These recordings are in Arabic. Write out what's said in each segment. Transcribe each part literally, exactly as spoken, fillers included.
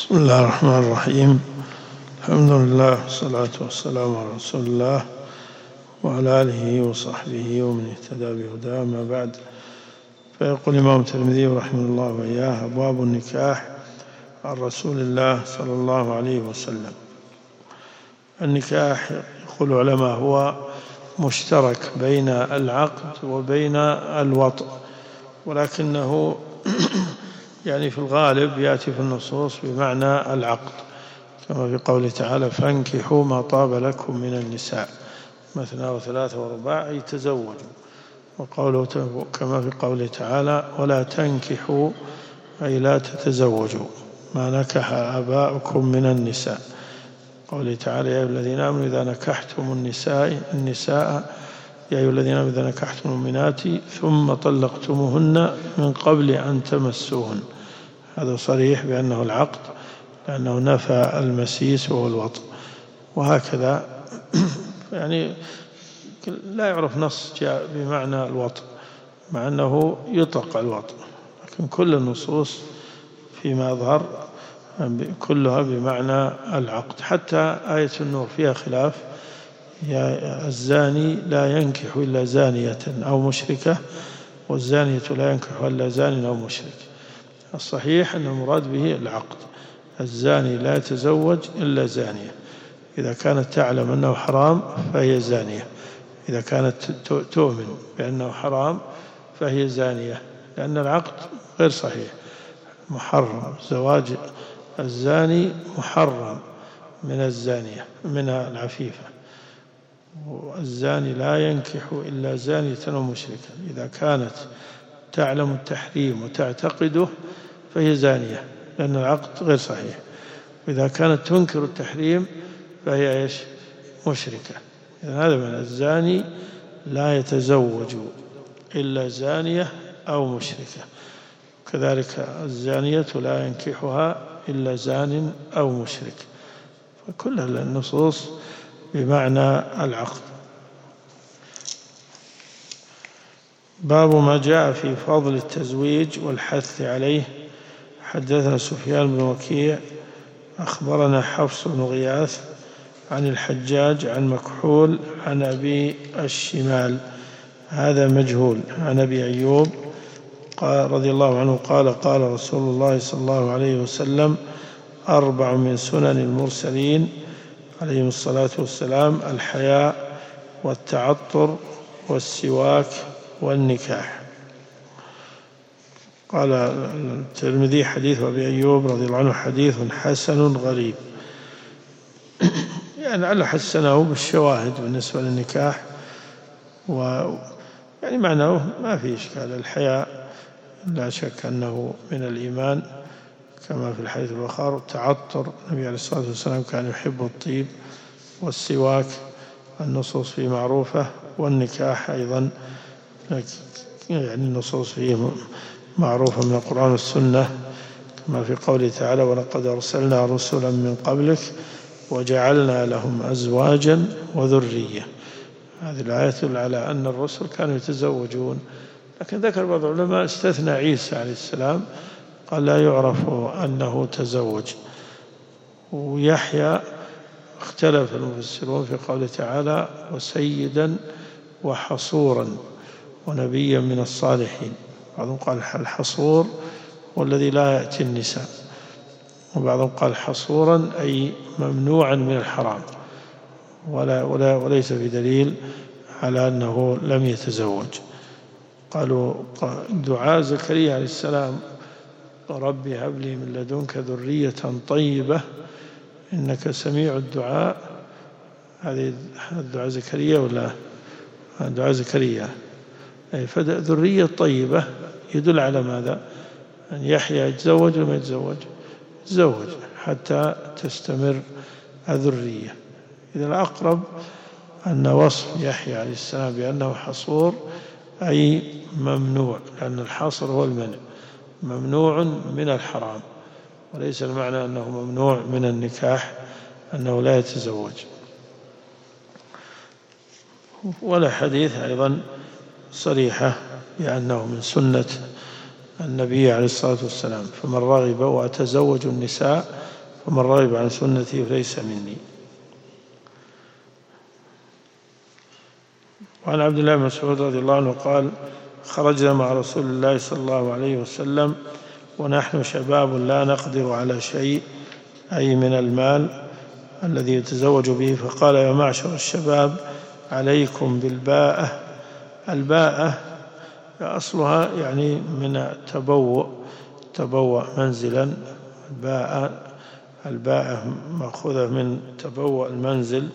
بسم الله الرحمن الرحيم. الحمد لله والصلاة والسلام على رسول الله وعلى آله وصحبه ومن اهتدى بهداه. ما بعد، فيقول الإمام الترمذي رحمه الله وإياه: أبواب النكاح عن رسول الله صلى الله عليه وسلم. النكاح يقول العلماء هو مشترك بين العقد وبين الوطء، ولكنه يعني في الغالب يأتي في النصوص بمعنى العقد، كما في قوله تعالى: فانكحوا ما طاب لكم من النساء مثنى وثلاثة ورباع، أي تزوجوا. وقوله كما في قوله تعالى: ولا تنكحوا أي لا تتزوجوا ما نكح آباؤكم من النساء. قوله تعالى: يا أيها الذين آمنوا إذا نكحتم النساء النساء يا أيها الذين آمنوا إذا نكحتم المؤمنات ثم طلقتموهن من قبل أن تمسوهن. هذا صريح بأنه العقد، لأنه نفى المسيس وهو الوطء. وهكذا يعني لا يعرف نص جاء بمعنى الوطء، مع أنه يطلق الوطء، لكن كل النصوص فيما ظهر كلها بمعنى العقد. حتى آية النور فيها خلاف: يا الزاني لا ينكح إلا زانية أو مشركة، والزانية لا ينكح إلا زان أو مشرك. الصحيح أن المراد به العقد. الزاني لا يتزوج إلا زانية، إذا كانت تعلم أنه حرام فهي زانية، إذا كانت تؤمن بأنه حرام فهي زانية، لأن العقد غير صحيح، محرم. زواج الزاني محرم من الزانية من العفيفة. والزاني لا ينكح إلا زانية أو مشركة، إذا كانت تعلم التحريم وتعتقده فهي زانية، لأن العقد غير صحيح. وإذا كانت تنكر التحريم فهي إيش؟ مشركة. إذن هذا من الزاني لا يتزوج إلا زانية أو مشركة، كذلك الزانية لا ينكحها إلا زان أو مشرك. فكل النصوص بمعنى العقد. باب ما جاء في فضل التزويج والحث عليه. حدثنا سفيان بن وكيع أخبرنا حفص بن غياث عن الحجاج عن مكحول عن أبي الشمال، هذا مجهول، عن أبي أيوب قال رضي الله عنه قال: قال رسول الله صلى الله عليه وسلم: أربع من سنن المرسلين عليهم الصلاة والسلام: الحياء والتعطر والسواك والنكاح. قال الترمذي: حديث أبي أيوب رضي الله عنه حديث حسن غريب. يعني على حسنه بالشواهد بالنسبة للنكاح، ويعني معناه ما في إشكال. الحياء لا شك أنه من الإيمان كما في الحديث الآخر. التعطر، النبي عليه الصلاة والسلام كان يحب الطيب. والسواك النصوص فيه معروفة. والنكاح أيضا يعني النصوص فيه معروفة من القرآن والسنة، كما في قوله تعالى: ولقد أرسلنا رسلا من قبلك وجعلنا لهم أزواجا وذرية. هذه الآية تدل على أن الرسل كانوا يتزوجون، لكن ذكر بعض العلماء استثنى عيسى عليه السلام، قال لا يعرف أنه تزوج. ويحيى اختلف المفسرون في قوله تعالى: وسيدا وحصورا ونبيا من الصالحين. بعضهم قال الحصور والذي لا يأتي النساء، وبعضهم قال حصورا أي ممنوعا من الحرام، ولا ولا وليس في دليل على أنه لم يتزوج. قالوا دعاء زكريا عليه السلام: رب هب لي من لدنك ذرية طيبة إنك سميع الدعاء. هذه الدعاء زكريا ولا دعاء زكريا؟ فذرية طيبة يدل على ماذا؟ أن يحيى يتزوج وما يتزوج؟ يتزوج حتى تستمر الذرية. إذا الأقرب أن وصف يحيى عليه السلام بأنه حصور أي ممنوع، لأن الحصر هو المنع، ممنوع من الحرام، وليس المعنى أنه ممنوع من النكاح أنه لا يتزوج. ولا حديث أيضا صريحة بأنه من سنة النبي عليه الصلاة والسلام: فمن رغب وتزوج النساء فمن رغب عن سنتي فليس مني. وعن عبد الله بن مسعود رضي الله عنه قال خرجنا مع رسول الله صلى الله عليه وسلم ونحن شباب لا نقدر على شيء، أي من المال الذي يتزوج به، فقال يا معشر الشباب عليكم بالباءة. الباءة أصلها يعني من تبوء تبوء منزلا، الباءة الباءة مأخوذة من تبوء المنزل،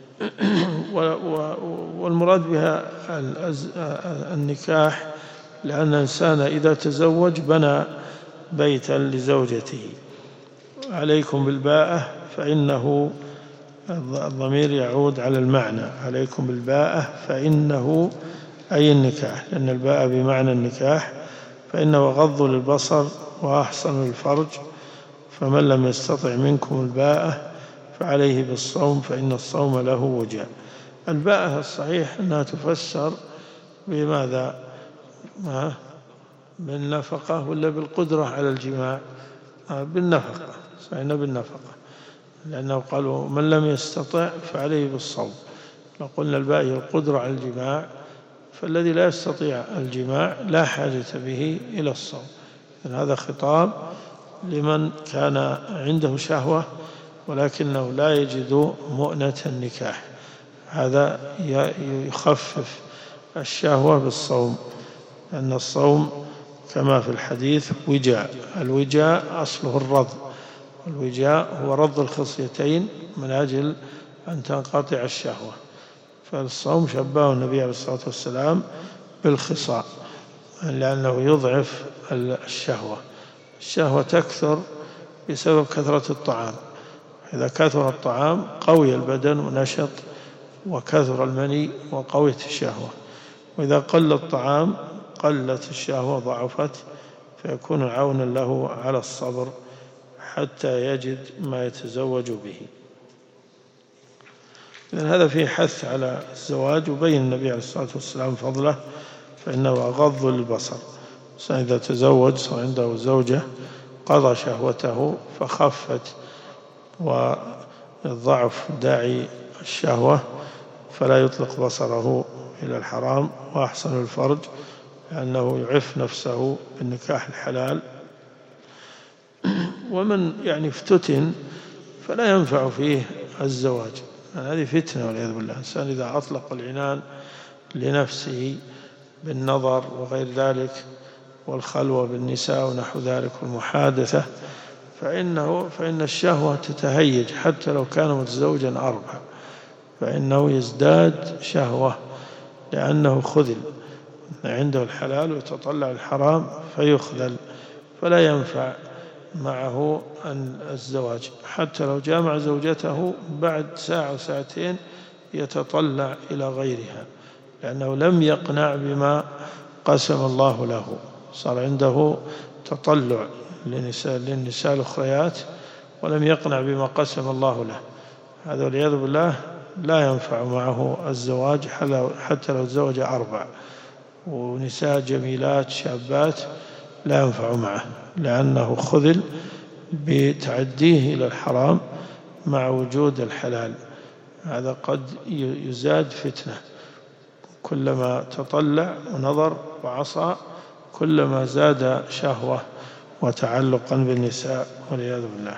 والمراد بها النكاح، لأن الإنسان إذا تزوج بنى بيتا لزوجته. عليكم بالباءة فإنه الضمير يعود على المعنى، عليكم بالباءة فإنه أي النكاح، لأن الباءة بمعنى النكاح، فإنه غض للبصر وأحسن للفرج، فمن لم يستطع منكم الباءة فعليه بالصوم فإن الصوم له وجاء. الباءة الصحيح أنها تفسر بماذا؟ بالنفقة ولا بالقدرة على الجماع؟ بالنفقة، صحيح بالنفقة، لأنه قالوا من لم يستطع فعليه بالصوم. لو قلنا الباء هي القدرة على الجماع، فالذي لا يستطيع الجماع لا حاجة به إلى الصوم. هذا خطاب لمن كان عنده شهوة ولكنه لا يجد مؤنة النكاح، هذا يخفف الشهوة بالصوم، لأن الصوم كما في الحديث وجاء. الوجاء أصله الرض، الوجاء هو رض الخصيتين من أجل أن تنقطع الشهوة، فالصوم شبهه النبي عليه الصلاة والسلام بالخصاء، لأنه يضعف الشهوة. الشهوة تكثر بسبب كثرة الطعام، إذا كثر الطعام قوي البدن ونشط وكثر المني وقويت الشهوة، وإذا قل الطعام قلت الشهوة ضعفت، فيكون عونا له على الصبر حتى يجد ما يتزوج به. إذن هذا فيه حث على الزواج، وبين النبي عليه الصلاة والسلام فضله، فإنه أغض للبصر. إذا تزوج صار عنده زوجة قضى شهوته فخفت والضعف داعي الشهوة، فلا يطلق بصره إلى الحرام، وأحسن الفرج لأنه يعف نفسه بالنكاح الحلال. ومن يعني افتتن فلا ينفع فيه الزواج، يعني هذه فتنة والعياذ بالله. الإنسان إذا أطلق العنان لنفسه بالنظر وغير ذلك والخلوة بالنساء ونحو ذلك والمحادثة، فإنه فإن الشهوة تتهيج حتى لو كان متزوجا أربع، فإنه يزداد شهوة لأنه خذل عنده الحلال ويتطلع الحرام فيخذل، فلا ينفع معه الزواج. حتى لو جامع زوجته بعد ساعة وساعتين يتطلع إلى غيرها، لأنه لم يقنع بما قسم الله له، صار عنده تطلع للنساء, للنساء الأخريات ولم يقنع بما قسم الله له. هذا والعياذ بالله لا ينفع معه الزواج حتى لو تزوج أربع ونساء جميلات شابات، لا ينفع معه، لأنه خذل بتعديه إلى الحرام مع وجود الحلال. هذا قد يزاد فتنة، كلما تطلع ونظر وعصى كلما زاد شهوة وتعلقا بالنساء والعياذ بالله.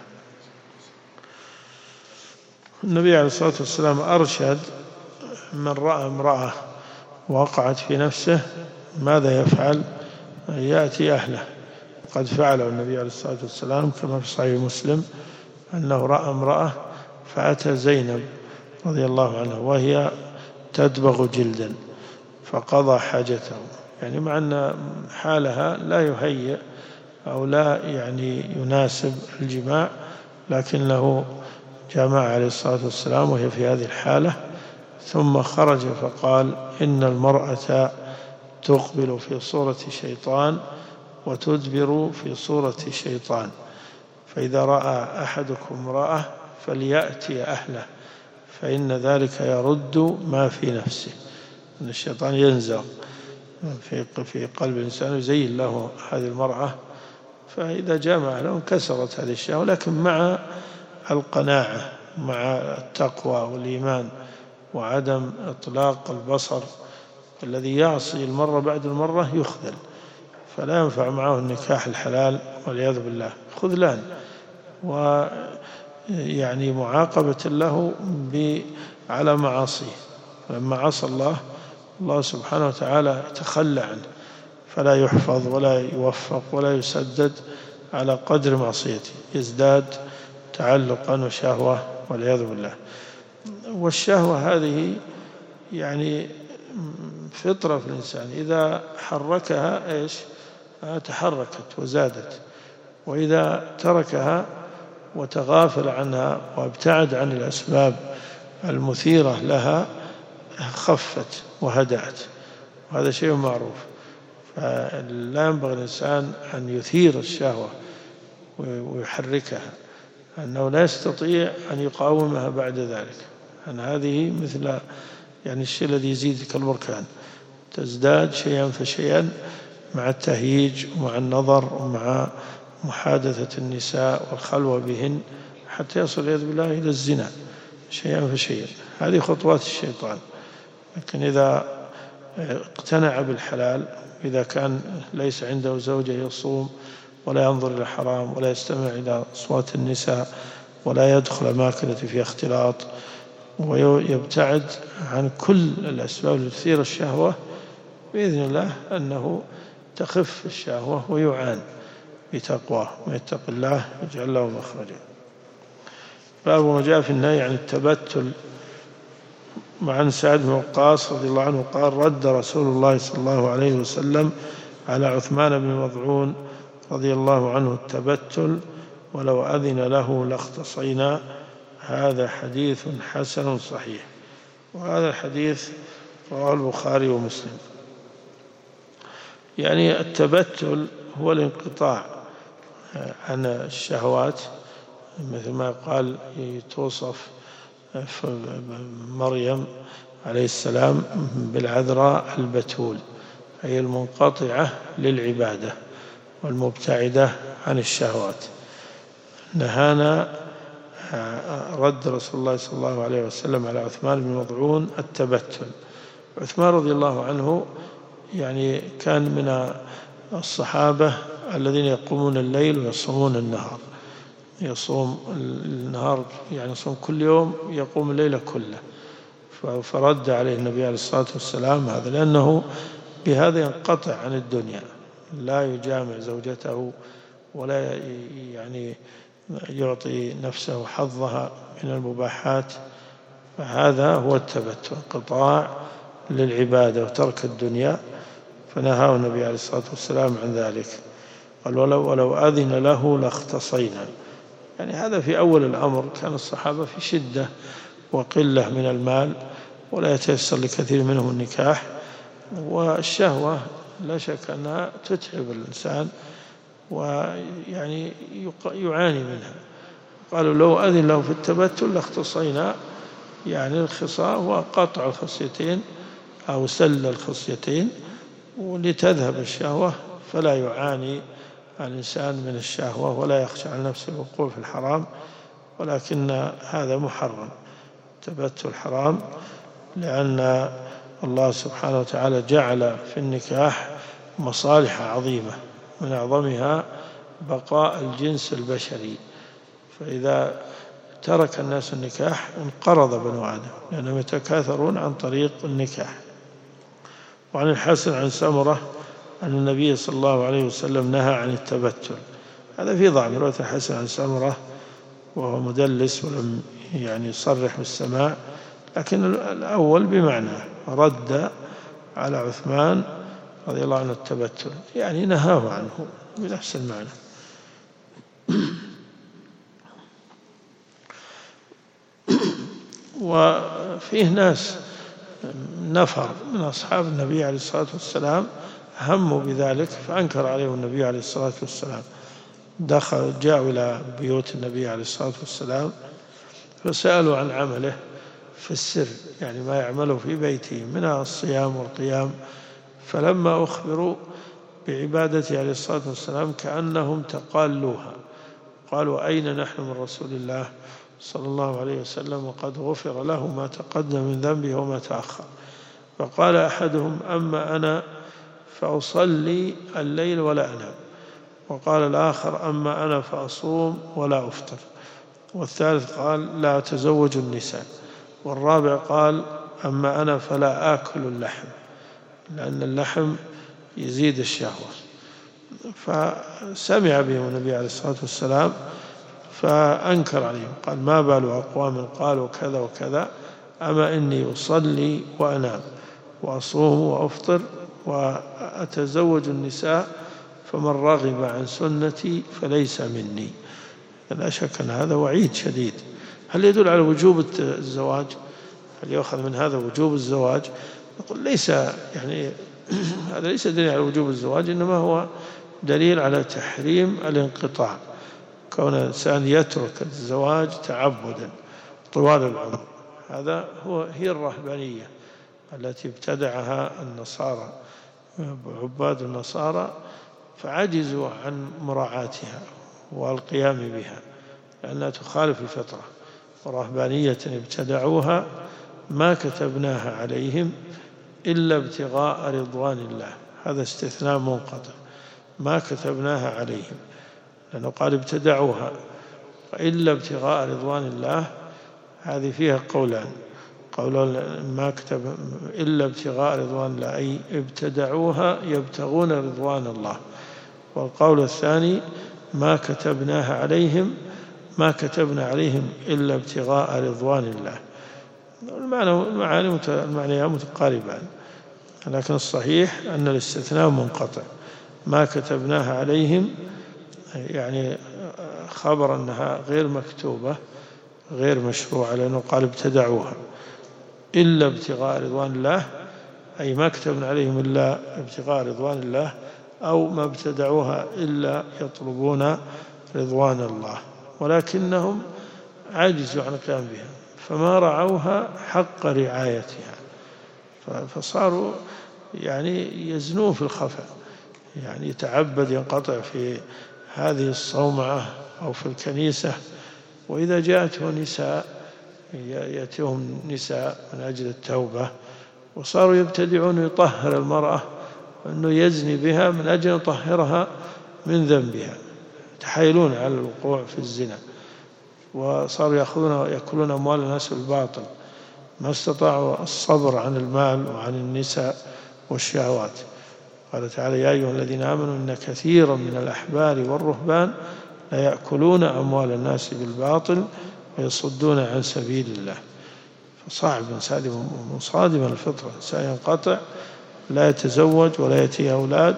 النبي عليه الصلاة والسلام أرشد من رأى امرأة وقعت في نفسه ماذا يفعل؟ يأتي أهله. قد فعله النبي عليه الصلاة والسلام كما في صحيح مسلم أنه رأى امرأة فأتى زينب رضي الله عنها وهي تدبغ جلدا فقضى حاجته، يعني مع أن حالها لا يهيئ أو لا يعني يناسب الجماع، لكنه جامع عليه الصلاة والسلام وهي في هذه الحالة، ثم خرج فقال إن المرأة تقبل في صورة شيطان وتدبر في صورة شيطان، فإذا رأى أحدكم امرأة فليأتي أهله فإن ذلك يرد ما في نفسه، أن الشيطان ينزغ في في قلب الإنسان يزين له هذه المرأة، فإذا جامع له انكسرت هذه الشهوة، لكن مع القناعة مع التقوى والإيمان وعدم إطلاق البصر. الذي يعصي المرة بعد المرة يخذل، فلا ينفع معه النكاح الحلال والعياذ بالله، خذلان ويعني معاقبة له على معاصيه. لما عصى الله الله سبحانه وتعالى تخلى عنه، فلا يحفظ ولا يوفق ولا يسدد على قدر معصيته، يزداد تعلقا وشهوة والعياذ بالله. والشهوة هذه يعني فطرة في الإنسان، إذا حركها إيش تحركت وزادت، وإذا تركها وتغافل عنها وابتعد عن الأسباب المثيرة لها خفت وهدأت، وهذا شيء معروف. فلا ينبغي الإنسان أن يثير الشهوة ويحركها، أنه لا يستطيع أن يقاومها بعد ذلك، أن هذه مثل يعني الشيء الذي يزيد كالبركان، تزداد شيئا فشيئا مع التهييج ومع النظر ومع محادثة النساء والخلوة بهن، حتى يصل والعياذ بالله إلى الزنا شيئا فشيئا. هذه خطوات الشيطان. لكن إذا اقتنع بالحلال، إذا كان ليس عنده زوجة يصوم ولا ينظر إلى الحرام ولا يستمع إلى أصوات النساء ولا يدخل أماكن التي فيها اختلاط، ويبتعد عن كل الأسباب التي تثير الشهوة، بإذن الله أنه تخف الشهوة ويعان بتقواه، ويتق الله يجعل له مخرجا. باب ما جاء في النهي عن التبتل. مع سعد بن وقاص رضي الله عنه قال: رد رسول الله صلى الله عليه وسلم على عثمان بن مظعون رضي الله عنه التبتل، ولو أذن له لاختصينا. هذا حديث حسن صحيح. وهذا الحديث رواه البخاري ومسلم. يعني التبتل هو الانقطاع عن الشهوات، مثل ما قال توصف مريم عليه السلام بالعذراء البتول، أي المنقطعة للعبادة والمبتعدة عن الشهوات. نهانا رد رسول الله صلى الله عليه وسلم على عثمان بن مظعون التبتل. عثمان رضي الله عنه يعني كان من الصحابة الذين يقومون الليل ويصومون النهار. يصوم النهار يعني يصوم كل يوم، يقوم الليل كله. فرد عليه النبي عليه الصلاة والسلام هذا، لأنه بهذا ينقطع عن الدنيا، لا يجامع زوجته ولا يعني يعطي نفسه حظها من المباحات. فهذا هو التبتل، انقطاع للعبادة وترك الدنيا. فنهاه النبي عليه الصلاة والسلام عن ذلك، قال: ولو, ولو أذن له لاختصينا. يعني هذا في أول الأمر، كان الصحابة في شدة وقلة من المال، ولا يتيسر لكثير منهم النكاح، والشهوة لا شك أنها تتعب الإنسان ويعني يعاني منها. قالوا: لو أذن له في التبتل لاختصينا. يعني الخصاء هو قطع الخصيتين أو سل الخصيتين، ولتذهب الشهوة، فلا يعاني الإنسان من الشهوة ولا يخشى على نفسه الوقوع في الحرام. ولكن هذا محرم، التبتل حرام، لأن الله سبحانه وتعالى جعل في النكاح مصالح عظيمة، من أعظمها بقاء الجنس البشري. فإذا ترك الناس النكاح انقرض بنو آدم، لأنهم يتكاثرون عن طريق النكاح. وعن الحسن عن سمرة أن النبي صلى الله عليه وسلم نهى عن التبتل. هذا في ضعف رواية الحسن عن سمرة، وهو مدلس ولم يعني يصرح بالسماع، لكن الأول بمعنى رد على عثمان رضي الله عنه التبتل، يعني نهاه عنه بنفس المعنى. وفيه ناس نفر من أصحاب النبي عليه الصلاة والسلام هموا بذلك، فأنكر عليهم النبي عليه الصلاة والسلام. دخل جاءوا إلى بيوت النبي عليه الصلاة والسلام فسألوا عن عمله في السر، يعني ما يعمله في بيته من الصيام والقيام. فلما أخبروا بعبادته عليه الصلاة والسلام كأنهم تقالوها، قالوا أين نحن من رسول الله صلى الله عليه وسلم وقد غفر له ما تقدم من ذنبه وما تأخر. فقال أحدهم أما أنا فأصلي الليل ولا أنام، وقال الآخر أما أنا فأصوم ولا أفطر، والثالث قال لا أتزوج النساء، والرابع قال أما أنا فلا آكل اللحم لأن اللحم يزيد الشهوة. فسمع بهم النبي عليه الصلاة والسلام فأنكر عليهم، قال ما بال أقوام قالوا كذا وكذا، أما إني أصلي وأنام وأصوم وأفطر وأتزوج النساء، فمن رغب عن سنتي فليس مني. لا شك أن هذا وعيد شديد. هل يدل على وجوب الزواج؟ هل يؤخذ من هذا وجوب الزواج؟ نقول ليس، يعني هذا ليس دليل على وجوب الزواج، إنما هو دليل على تحريم الانقطاع، كون الإنسان يترك الزواج تعبدا طوال العمر. هذا هو هي الرهبانية التي ابتدعها النصارى، عباد النصارى، فعجزوا عن مراعاتها والقيام بها لأنها تخالف الفطرة. ورهبانية ابتدعوها ما كتبناها عليهم إلا ابتغاء رضوان الله، هذا استثناء منقطع، ما كتبناها عليهم، لأنه قال ابتدعوها، إلا ابتغاء رضوان الله هذه فيها قولان، قول ما كتب إلا ابتغاء رضوان الله أي ابتدعوها يبتغون رضوان الله، والقول الثاني ما كتبناها عليهم ما كتبنا عليهم إلا ابتغاء رضوان الله. المعنى المعاني المعنيات متقاربان، لكن الصحيح أن الاستثناء منقطع، ما كتبناها عليهم يعني خبر أنها غير مكتوبة غير مشروعة، لأنه قال ابتدعوها، إلا ابتغاء رضوان الله أي ما كتبنا عليهم إلا ابتغاء رضوان الله، أو ما ابتدعوها إلا يطلبون رضوان الله، ولكنهم عجزوا عن القيام بها فما رعوها حق رعايتها، فصاروا يعني يزنون في الخفاء، يعني يتعبد ينقطع في هذه الصومعة أو في الكنيسة، وإذا جاءته نساء يأتيهم نساء من أجل التوبة، وصاروا يبتدعون يطهر المرأة أنه يزني بها من أجل أن يطهرها من ذنبها، يتحايلون على الوقوع في الزنا، وصاروا يأخذون يأكلون أموال الناس بالباطل، ما استطاعوا الصبر عن المال وعن النساء والشهوات. قال تعالى يا أيها الذين آمنوا إن كثيرا من الأحبار والرهبان لا يأكلون أموال الناس بالباطل ويصدون عن سبيل الله. فصعب إنسان مصادم الفطرة، سينقطع لا يتزوج ولا يأتي أولاد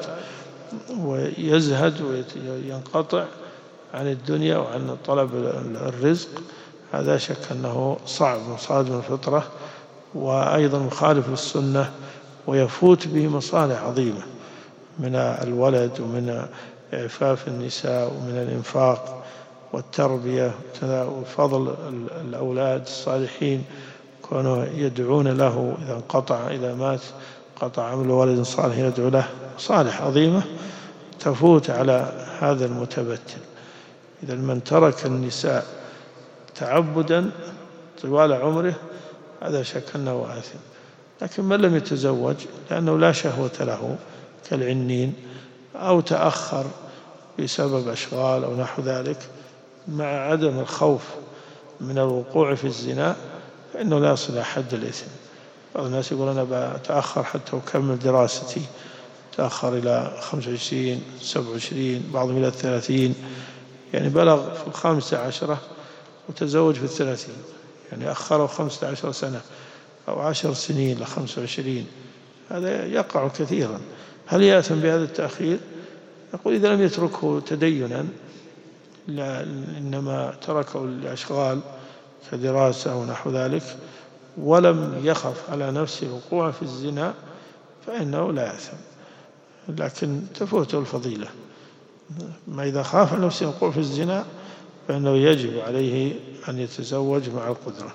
ويزهد وينقطع عن الدنيا وعن طلب الرزق، هذا شك أنه صعب مصادم الفطرة، وأيضا مخالف للسنة، ويفوت به مصالح عظيمة من الولد ومن إعفاف النساء ومن الإنفاق والتربية وفضل الأولاد الصالحين، كانوا يدعون له إذا انقطع إذا مات قطع عمل ولد صالح يدعو له، صالح عظيمة تفوت على هذا المتبتل. إذا من ترك النساء تعبدا طوال عمره هذا شك أنه آثم، لكن من لم يتزوج لأنه لا شهوة له كالعنين أو تأخر بسبب أشغال أو نحو ذلك مع عدم الخوف من الوقوع في الزنا، فإنه لا يصل حد الإثم. بعض الناس يقول أنا بتأخر حتى أكمل دراستي، تأخر إلى خمسة وعشرين سبعة وعشرين بعضهم إلى الثلاثين، يعني بلغ في الخامسة عشرة وتزوج في الثلاثين، يعني أخره خمسة عشر سنة أو عشر سنين لخمسة وعشرين، هذا يقع كثيرا. هل يأثم بهذا التأخير؟ يقول إذا لم يتركه تدينا، لا إنما تركه لأشغال كدراسة ونحو ذلك، ولم يخف على نفسه الوقوع في الزنا، فإنه لا يأثم، لكن تفوته الفضيلة. ما إذا خاف على نفسه الوقوع في الزنا فإنه يجب عليه أن يتزوج مع القدرة.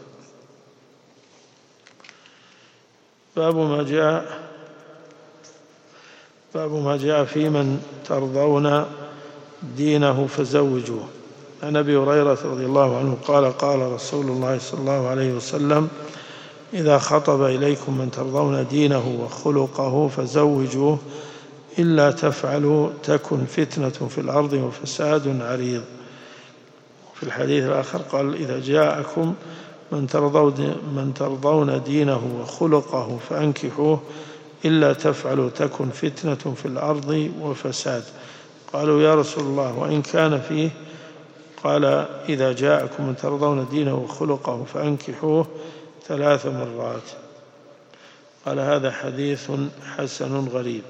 باب ما جاء باب ما جاء في من ترضون دينه فزوجوه. عن أبي هريرة رضي الله عنه قال قال رسول الله صلى الله عليه وسلم إذا خطب إليكم من ترضون دينه وخلقه فزوجوه إلا تفعلوا تكن فتنة في الأرض وفساد عريض. في الحديث الآخر قال إذا جاءكم من ترضون, من ترضون دينه وخلقه فأنكحوه إلا تفعلوا تكن فتنة في الأرض وفساد. قالوا يا رسول الله وإن كان فيه؟ قال إذا جاءكم من ترضون دينه وخلقه فأنكحوه ثلاث مرات. قال هذا حديث حسن غريب.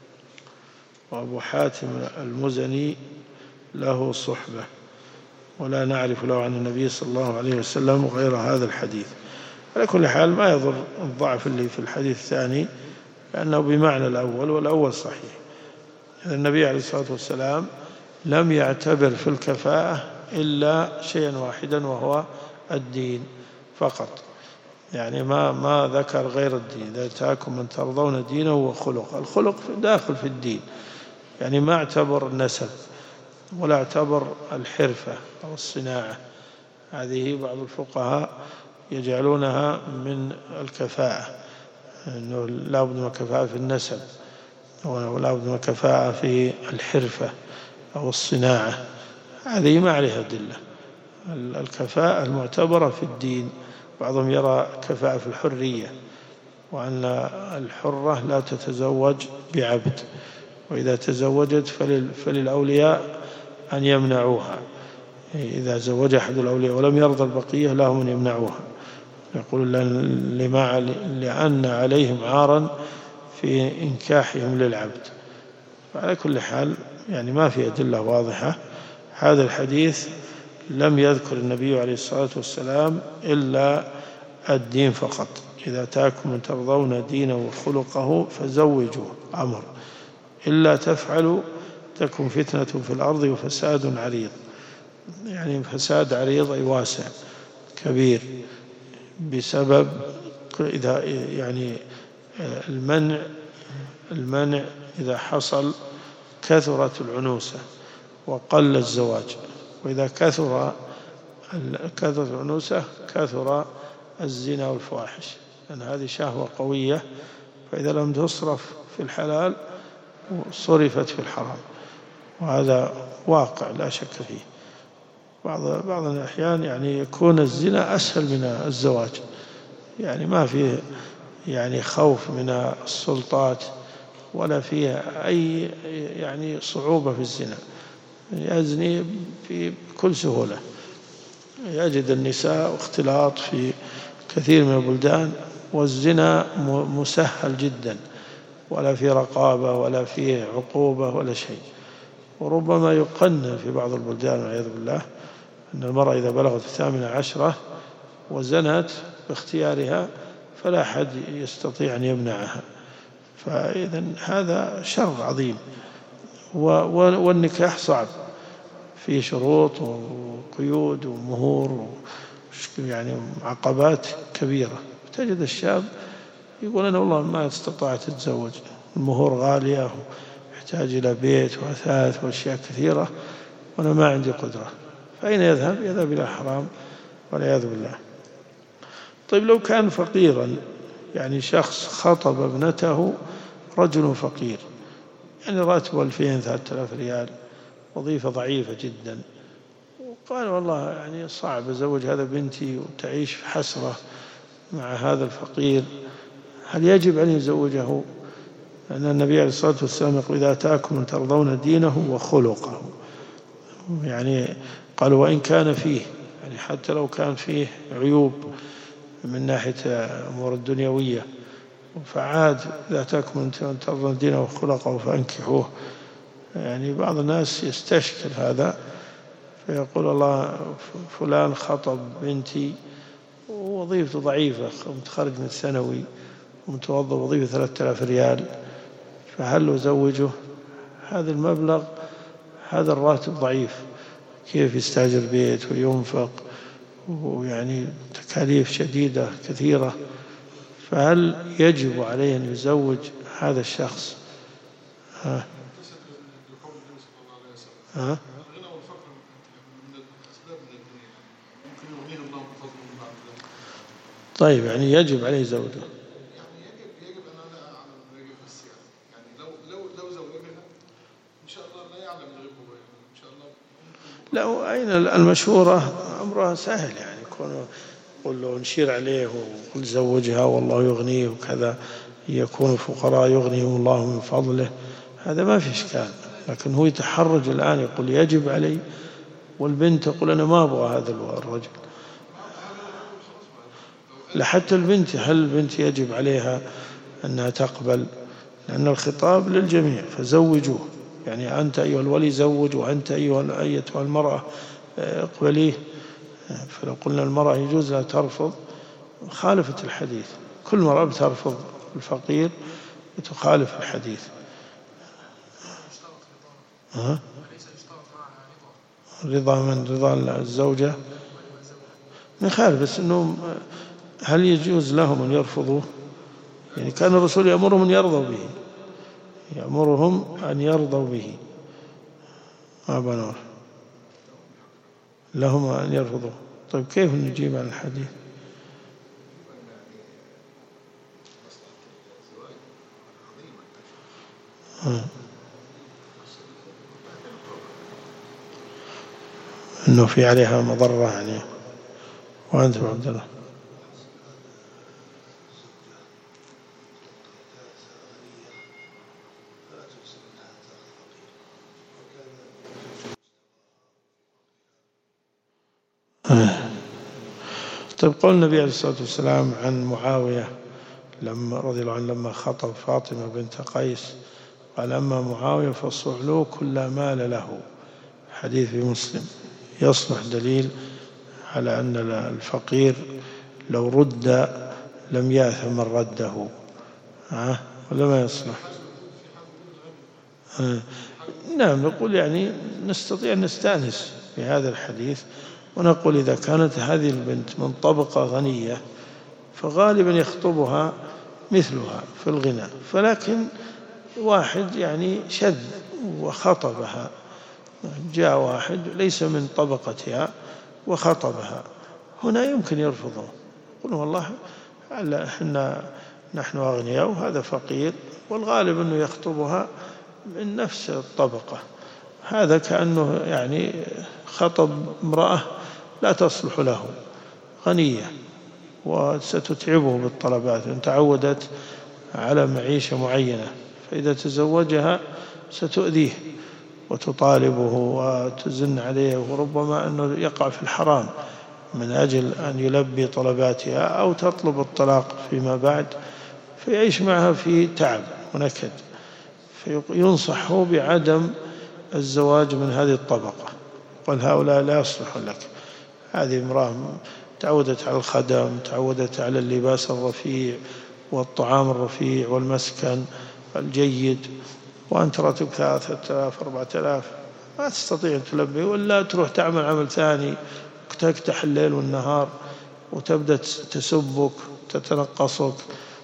وأبو حاتم المزني له صحبة ولا نعرف له عن النبي صلى الله عليه وسلم غير هذا الحديث. على كل حال ما يضر الضعف اللي في الحديث الثاني لأنه بمعنى الأول والأول صحيح. النبي عليه الصلاة والسلام لم يعتبر في الكفاءة إلا شيئا واحدا وهو الدين فقط، يعني ما ما ذكر غير الدين. إذا أتاكم من ترضون دينه وخلقه، الخلق داخل في الدين، يعني ما اعتبر النسب ولا اعتبر الحرفة أو الصناعة، هذه بعض الفقهاء يجعلونها من الكفاءة، أنه لا بد من كفاءة في النسب ولا بد من كفاءة في الحرفة أو الصناعة، هذه ما عليها أدلة. الكفاءة المعتبرة في الدين، بعضهم يرى كفاءة في الحرية وأن الحرة لا تتزوج بعبد، وإذا تزوجت فللأولياء أن يمنعوها، إذا زوج أحد الأولياء ولم يرضى البقية لهم أن يمنعوها، يقول لأن عليهم عارا في إنكاحهم للعبد. فعلى كل حال يعني ما في أدلة واضحة. هذا الحديث لم يذكر النبي عليه الصلاة والسلام إلا الدين فقط. إذا أتاكم من ترضون دينه وخلقه فزوجوه أمر، إلا تفعلوا تكن فتنة في الأرض وفساد عريض، يعني فساد عريض أي واسع كبير، بسبب إذا يعني المنع المنع إذا حصل كثرت العنوسة وقل الزواج، وإذا كثر كثرت العنوسة كثر الزنا والفواحش، لأن هذه شهوة قوية، فإذا لم تصرف في الحلال صرفت في الحرام، وهذا واقع لا شك فيه. بعض بعض الأحيان يعني يكون الزنا أسهل من الزواج، يعني ما فيه يعني خوف من السلطات ولا فيه أي يعني صعوبة في الزنا، يزني في كل سهولة. يجد النساء واختلاط في كثير من البلدان، والزنا مسهل جدا، ولا في رقابة ولا في عقوبة ولا شيء. وربما يقنن في بعض البلدان والعياذ بالله أن المرأة إذا بلغت الثامنة عشرة وزنت باختيارها فلا أحد يستطيع أن يمنعها. فإذا هذا شر عظيم، والنكاح صعب، فيه شروط وقيود ومهور يعني عقبات كبيرة. تجد الشاب يقول أنا والله ما استطعت أتزوج، المهور غالية ويحتاج إلى بيت وأثاث وأشياء كثيرة وأنا ما عندي قدرة، فأين يذهب؟ يذهب إلى حرام والعياذ بالله. طيب لو كان فقيرا، يعني شخص خطب ابنته رجل فقير، يعني راتبه ألفين ثلاثة آلاف ريال، وظيفة ضعيفة جدا، وقال والله يعني صعب أزوج هذا بنتي وتعيش في حسرة مع هذا الفقير، هل يجب أن يزوجه؟ لأن النبي عليه الصلاة والسلام يقول إذا أتاكم من ترضون دينه وخلقه، يعني قالوا وإن كان فيه، يعني حتى لو كان فيه عيوب من ناحية أمور الدنيوية، فعاد إذا أتاكم من ترضون دينه وخلقه فأنكحوه. يعني بعض الناس يستشكل هذا فيقول الله فلان خطب بنتي ووظيفته ضعيفة، متخرج من الثانوي ومتوظف وظيفة ثلاثة آلاف ريال، فهل أزوجه؟ هذا المبلغ، هذا الراتب ضعيف، كيف يستأجر بيت وينفق ويعني تكاليف شديدة كثيرة، فهل يجب عليه أن يزوج هذا الشخص؟ ها؟ ها؟ طيب يعني يجب عليه زوجه. يعني يجب يجب أن أنا أعلم ما يجب في السياسة. يعني لو لو لو زوجها إن شاء الله لا يعلم الغيب إن شاء الله. لا، أين المشورة أمرها سهل، يعني يكون قل له نشير عليه وقل زوجها والله يغنيه وكذا، يكون فقراء يغنيهم الله من فضله، هذا ما في إشكال. لكن هو يتحرج الآن يقول يجب علي، والبنت تقول أنا ما أبغى هذا الرجل. لحتى البنت، هل البنت يجب عليها أنها تقبل؟ لأن الخطاب للجميع، فزوجوه، يعني أنت أيها الولي زوج، وأنت أيها أيتها المرأة اقبليه. فلو قلنا المرأة يجوز لها ترفض خالفت الحديث، كل مرأة بترفض الفقير وتخالف الحديث. ها؟ رضا من رضا الزوجة نخالف، بس إنه هل يجوز لهم أن يرفضوه؟ يعني كان الرسول يأمرهم أن يرضوا به، يأمرهم أن يرضوا به. أبا نور لهم أن يرفضوا. طيب كيف نجيب عن الحديث؟ ها. إنه في عليها مضرة يعني. وأنت عبد الله؟ طيب قول النبي عليه الصلاة والسلام عن معاوية لما رضي الله عنه لما خطب فاطمة بنت قيس قال أما معاوية فصعلوك لا مال له، حديث في مسلم، يصلح دليل على أن الفقير لو رد لم يأثم من رده. ها ولا ما يصلح؟ آه. نعم، نقول يعني نستطيع أن نستأنس بهذا الحديث ونقول إذا كانت هذه البنت من طبقة غنية فغالبا يخطبها مثلها في الغنى، فلكن واحد يعني شذ وخطبها، جاء واحد ليس من طبقتها وخطبها، هنا يمكن يرفضه، يقول والله احنا نحن أغنياء وهذا فقير، والغالب أنه يخطبها من نفس الطبقة، هذا كأنه يعني خطب امرأة لا تصلح له، غنية وستتعبه بالطلبات، إن تعودت على معيشة معينة، فإذا تزوجها ستؤذيه وتطالبه وتزن عليه، وربما أنه يقع في الحرام من أجل أن يلبي طلباتها أو تطلب الطلاق فيما بعد، فيعيش معها في تعب ونكد، فينصحه بعدم الزواج من هذه الطبقة، قال هؤلاء لا يصلح لك، هذه امرأة تعودت على الخدم، تعودت على اللباس الرفيع والطعام الرفيع والمسكن الجيد، وأنت راتب ثلاثة آلاف أربعة آلاف ما تستطيع أن تلبي، ولا تروح تعمل عمل ثاني تكتح الليل والنهار وتبدأ تسبك تتنقصك،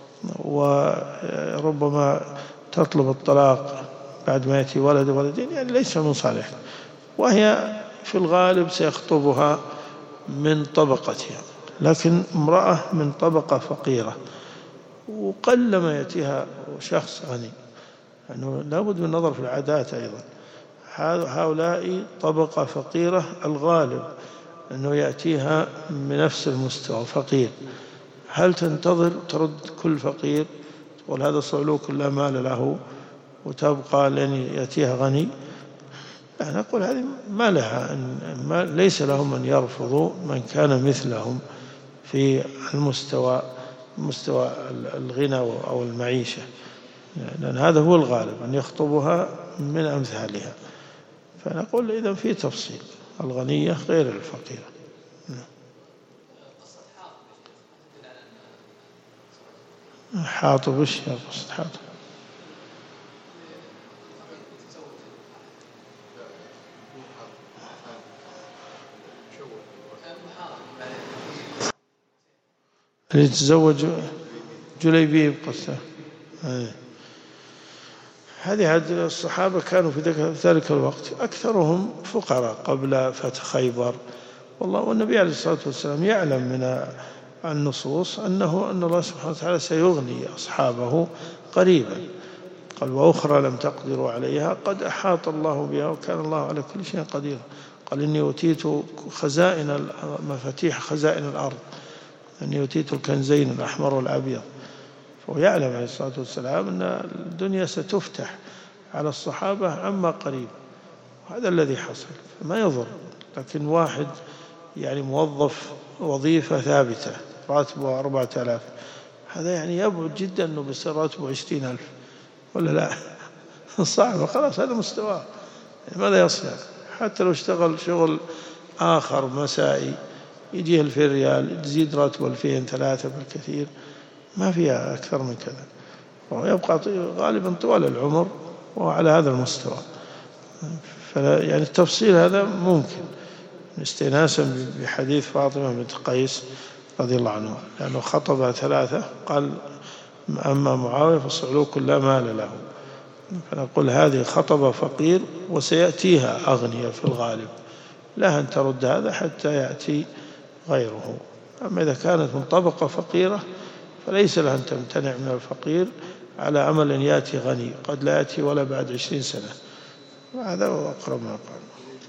وربما تطلب الطلاق بعد ما يأتي ولد ولدين، يعني ليس من صالح، وهي في الغالب سيخطبها من طبقتها، لكن امرأة من طبقة فقيرة وقلما يأتيها شخص غني، يعني لابد من النظر في العادات أيضا، هؤلاء طبقة فقيرة الغالب أنه يأتيها بنفس المستوى فقير، هل تنتظر ترد كل فقير تقول هذا صعلوك لا مال له وتبقى لن يأتيها غني؟ لا، نقول هذه ما لها ما ليس لهم أن يرفضوا من كان مثلهم في المستوى مستوى الغنى أو المعيشة، لأن هذا هو الغالب أن يخطبها من أمثالها، فنقول إذن في تفصيل، الغنية غير الفقيرة. حاطب وش يا قصة حاطب؟ اللي يتزوج جليبيب قصة. هذه عاد الصحابة كانوا في ذلك الوقت أكثرهم فقراء قبل فتح خيبر، والله والنبي عليه الصلاة والسلام يعلم من النصوص أنه أن الله سبحانه وتعالى سيغني أصحابه قريبا. قال وأخرى لم تقدروا عليها قد أحاط الله بها وكان الله على كل شيء قدير. قال إني أوتيت خزائن مفاتيح خزائن الأرض، إني أوتيت الكنزين الأحمر والأبيض. فهو يعلم عليه الصلاة والسلام أن الدنيا ستفتح على الصحابة عما قريب، هذا الذي حصل فما يضر. لكن واحد يعني موظف وظيفة ثابتة راتبه أربعة آلاف، هذا يعني يبعد جدا أنه بيصير راتبه عشرين ألف ولا لا؟ صعب، خلاص هذا مستواه. يعني ماذا يصنع؟ حتى لو اشتغل شغل آخر مسائي يجيه ألفين ريال تزيد راتبه ألفين ثلاثة بالكثير، ما فيها أكثر من كذا، ويبقى غالبا طوال العمر وعلى هذا المستوى. فلا يعني التفصيل هذا ممكن استئناسا بحديث فاطمة بنت قيس رضي الله عنه، لأنه خطب ثلاثة قال أما معاوية فصعلوك لا مال له. فنقول هذه خطب فقير وسيأتيها أغنية في الغالب، لا أن ترد هذا حتى يأتي غيره. أما إذا كانت من طبقة فقيرة فليس لها أن تمتنع من الفقير على أمل أن يأتي غني، قد لا يأتي ولا بعد عشرين سنة. هذا هو أقرب ما قال.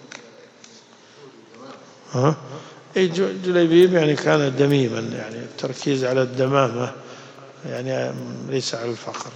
ها؟ أي جليبيب يعني كان دميما، يعني التركيز على الدمامة يعني ليس على الفقر.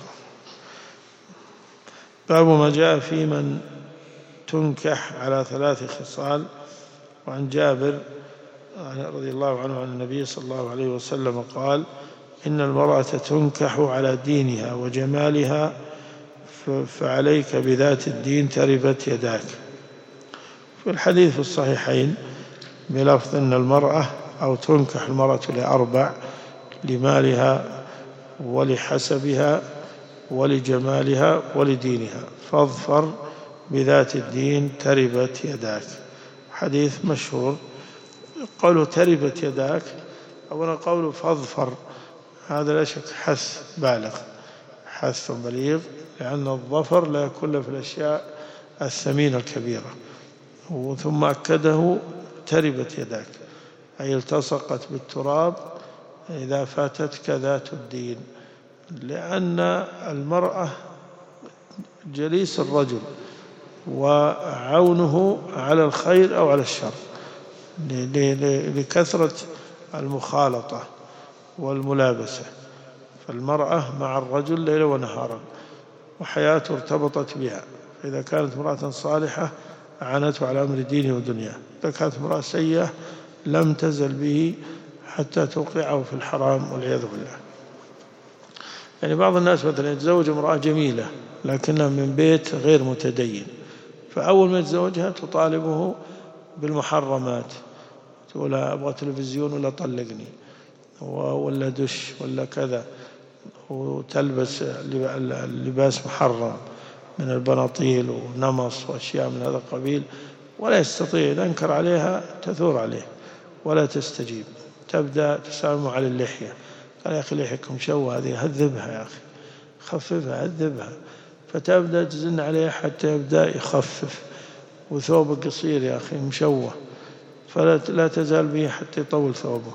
باب ما جاء في من تنكح على ثلاث خصال. وعن جابر رضي الله عنه عن النبي صلى الله عليه وسلم قال إن المرأة تنكح على دينها وجمالها فعليك بذات الدين تربت يداك. في الحديث في الصحيحين بلفظ أن المرأة أو تنكح المرأة لأربع: لمالها ولحسبها ولجمالها ولدينها، فاظفر بذات الدين تربت يداك. حديث مشهور. قوله تربت يداك أولا قوله فاظفر هذا لا شك حث بالغ، حث بليغ، لأن الظفر لا يكون في الأشياء الثمينة الكبيرة. ثم أكده تربت يداك أي التصقت بالتراب إذا فاتتك ذات الدين، لأن المرأة جليس الرجل وعونه على الخير أو على الشر لكثرة المخالطة والملابسة. فالمرأة مع الرجل ليلا ونهارا وحياته ارتبطت بها، إذا كانت امرأة صالحة أعانته على أمر دينه ودنياه، إذا كانت امرأة سيئة لم تزل به حتى توقعه في الحرام والعياذ بالله. يعني بعض الناس مثلا يتزوج امرأة جميلة لكنها من بيت غير متدين، فأول ما يتزوجها تطالبه بالمحرمات، تقول أبغى تلفزيون ولا طلقني ولا دش ولا كذا، وتلبس اللباس محرم من البناطيل ونمص وأشياء من هذا القبيل، ولا يستطيع، إذا أنكر عليها تثور عليه ولا تستجيب. تبدأ تسالمه على اللحية، قال يا أخي لحيك مشوه هذه، هذبها يا أخي، خففها هذبها، فتبدأ تزن عليه حتى يبدأ يخفف. وثوبك قصير يا أخي مشوه، فلا لا تزال به حتى يطول ثوبه،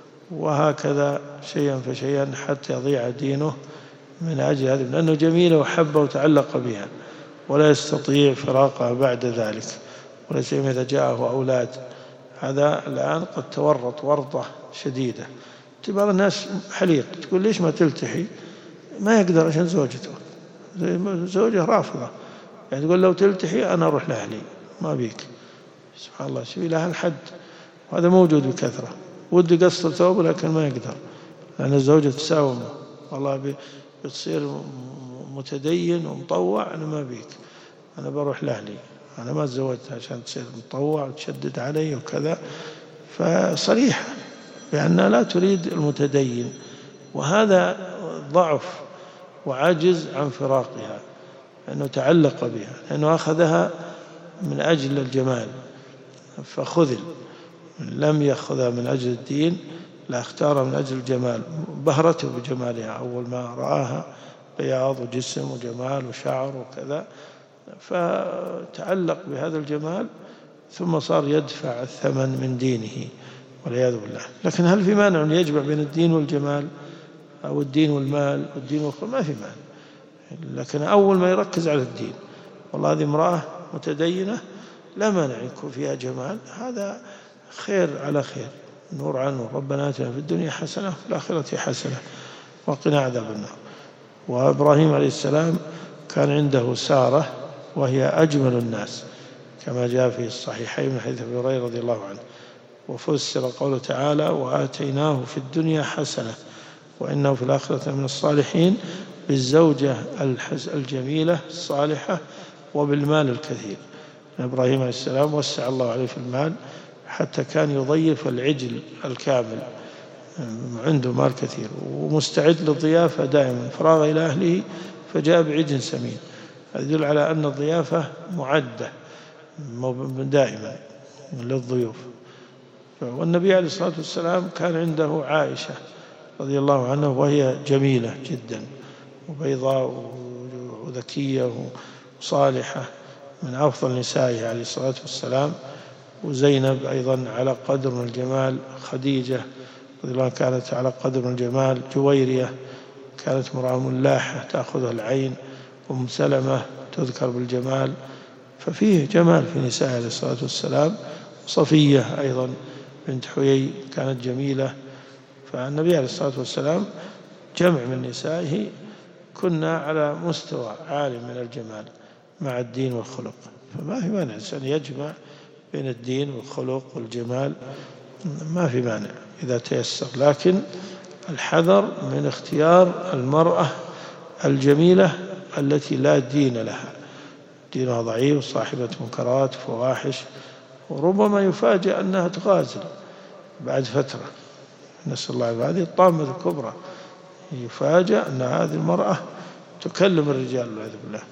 وهكذا شيئا فشيئا حتى يضيع دينه من أجل هذه، لأنه جميلة وحبه وتعلق بها ولا يستطيع فراقها بعد ذلك، ولا سيما إذا جاءه أولاد. هذا الآن قد تورط ورطة شديدة. بعض الناس حليق، تقول ليش ما تلتحي؟ ما يقدر عشان زوجته، زوجه رافضة، يعني تقول لو تلتحي أنا أروح لأهلي ما بيك. سبحان الله، شوي لها الحد، وهذا موجود بكثرة. ودي قصر ثوبه لكن ما يقدر، لأن الزوجة تساومه، والله بتصير متدين ومطوع، أنا ما بيك، أنا بروح لأهلي، أنا ما تزوجت عشان تصير مطوع وتشدد علي وكذا. فصريحة بأنها لا تريد المتدين، وهذا ضعف وعجز عن فراقها، لأنه تعلق بها، لأنه أخذها من أجل الجمال فخذل. لم يأخذها من أجل الدين، لا اختارها من أجل الجمال، بهرته بجمالها أول ما رآها، بياض وجسم وجمال وشعر وكذا، فتعلق بهذا الجمال، ثم صار يدفع الثمن من دينه والعياذ بالله. لكن هل في مانع أن يجمع بين الدين والجمال أو الدين والمال والدين والخلق؟ ما في مانع، لكن أول ما يركز على الدين، والله هذه امرأة متدينة لا مانع يكون فيها جمال، هذا خير على خير، نور عن نور. ربنا آتنا في الدنيا حسنة وفي الآخرة حسنة وقنا عذاب النار. وإبراهيم عليه السلام كان عنده سارة وهي أجمل الناس كما جاء في الصحيحين من حديث أبي هريرة رضي الله عنه. وفسر قوله تعالى وآتيناه في الدنيا حسنة وإنه في الآخرة من الصالحين بالزوجة الجميلة الصالحة وبالمال الكثير. إبراهيم عليه السلام وسع الله عليه في المال حتى كان يضيف العجل الكامل، عنده مال كثير ومستعد للضيافة دائما، فراغ إلى أهله فجاء بعجل سمين. هذا يدل على أن الضيافة معدة دائما للضيوف. والنبي عليه الصلاة والسلام كان عنده عائشة رضي الله عنها وهي جميلة جدا وبيضاء وذكية وصالحة من أفضل نسائه عليه الصلاة والسلام. وزينب أيضا على قدر من الجمال، خديجة رضي الله عنها كانت على قدر من الجمال، جويرية كانت امرأة ملاحة تأخذها العين، أم سلمة تذكر بالجمال، ففيه جمال في نساء عليه الصلاة والسلام. صفية أيضا بنت حيي كانت جميلة. فالنبي عليه الصلاة والسلام جمع من نسائه كنا على مستوى عالي من الجمال مع الدين والخلق، فما في مانع الإنسان يجمع بين الدين والخلق والجمال، ما في مانع إذا تيسر. لكن الحذر من اختيار المرأة الجميلة التي لا دين لها، دينها ضعيف، صاحبة منكرات فواحش، وربما يفاجأ أنها تغازل بعد فترة، نسأل الله. هذه الطامة الكبرى، يفاجأ أن هذه المرأة تكلم الرجال والعياذ بالله،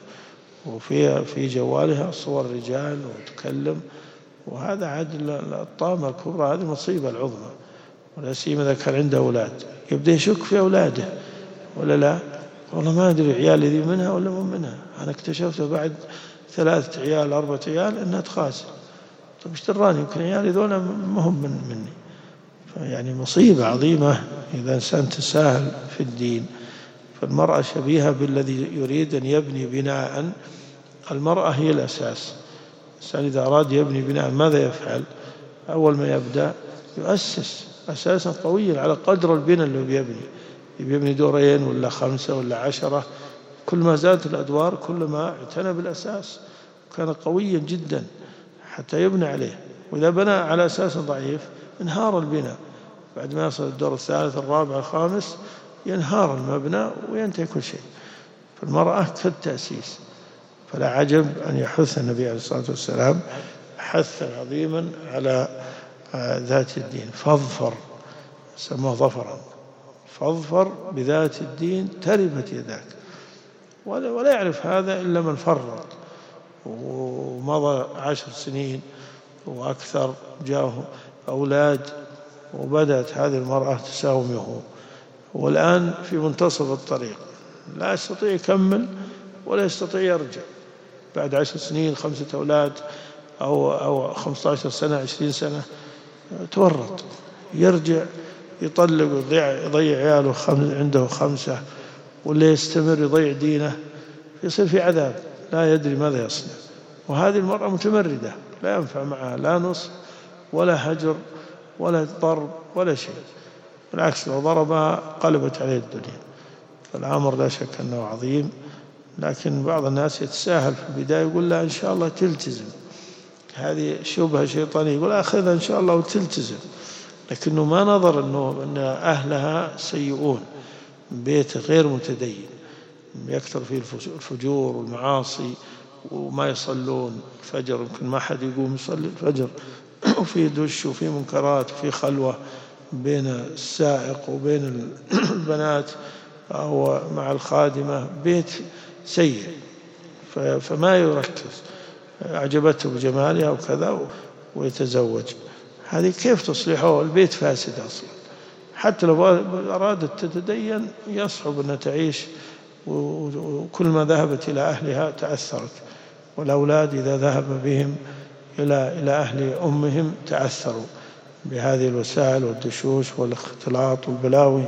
وفي في جوالها صور رجال وتكلم، وهذا عاد الطامة الكبرى، هذه المصيبة العظمى. ولا سيما إذا كان عنده أولاد يبدأ يشك في أولاده ولا لا، والله ما أدري عيالي ذي منها ولا مو منها، أنا اكتشفت بعد ثلاثة عيال أربعة عيال أنها تخاسر. طيب ايش دراني، يمكن عيالي ذولا مهم من مني. فيعني مصيبة عظيمة إذا إنسان تساهل في الدين. فالمرأة شبيهة بالذي يريد أن يبني بناء، المرأة هي الأساس. الإنسان إذا أراد يبني بناء ماذا يفعل؟ أول ما يبدأ يؤسس أساسا قويا على قدر البناء اللي بيبني، يبني دورين ولا خمسة ولا عشرة، كل ما زادت الأدوار كل ما اعتنى بالأساس كان قويا جدا حتى يبنى عليه. وإذا بنى على أساس ضعيف انهار البناء، بعد ما يصل الدور الثالث الرابع الخامس ينهار المبنى وينتهي كل شيء. فالمرأة كالتأسيس، فلا عجب أن يحث النبي عليه الصلاة والسلام حثا عظيما على ذات الدين. فاظفر، سموه ظفرا، فاظفر بذات الدين تربت يداك. ولا يعرف هذا إلا من فرط ومضى عشر سنين وأكثر، جاءه أولاد وبدأت هذه المرأة تساومه، والآن في منتصف الطريق، لا يستطيع يكمل ولا يستطيع يرجع. بعد عشر سنين خمسة أولاد أو أو خمسة عشر سنة عشرين سنة تورط، يرجع يطلق ويضيع يضيع عياله خمس عنده خمسة، ولا يستمر يضيع دينه، يصير في عذاب لا يدري ماذا يصنع. وهذه المرأة متمردة لا ينفع معها لا نص ولا هجر ولا ضرب ولا شيء، بالعكس لو ضربها قلبت عليه الدنيا. فالأمر لا شك أنه عظيم، لكن بعض الناس يتساهل في البداية يقول لا إن شاء الله تلتزم، هذه شبهة شيطانية، يقول أخذها إن شاء الله وتلتزم، لكنه ما نظر أنه أن أهلها سيئون، بيت غير متدين يكثر فيه الفجور والمعاصي وما يصلون الفجر، يمكن ما حد يقوم يصلي الفجر، وفي دش وفي منكرات وفي خلوة بين السائق وبين البنات أو مع الخادمة، بيت سيء، فما يركز، أعجبته بجمالها وكذا ويتزوج. هذه كيف تصلحه؟ البيت فاسد أصلا، حتى لو أرادت تتدين يصعب أن تعيش، وكل ما ذهبت إلى أهلها تأثرت، والأولاد إذا ذهب بهم إلى إلى أهل أمهم تعثروا. بهذه الوسائل والدشوش والاختلاط والبلاوي،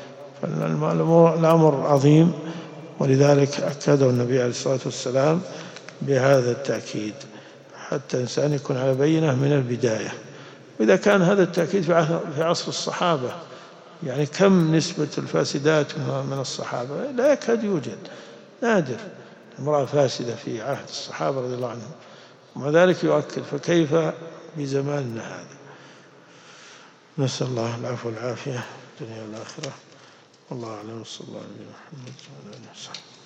فالأمر عظيم، ولذلك أكده النبي عليه الصلاة والسلام بهذا التأكيد حتى الإنسان يكون على بينة من البداية. وإذا كان هذا التأكيد في عصر الصحابة، يعني كم نسبة الفاسدات من الصحابة؟ لا يكاد يوجد، نادر امرأة فاسدة في عهد الصحابة رضي الله عنهم، ومع ذلك يؤكد، فكيف بزماننا هذا؟ نسأل الله العفو والعافية في الدنيا والآخرة. والله أعلم، صلى الله عليه وسلم.